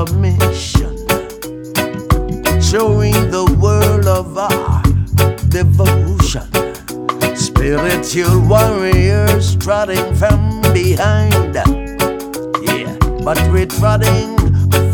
a mission, showing the world of our devotion. Spiritual warriors trotting from behind, yeah, but we're trotting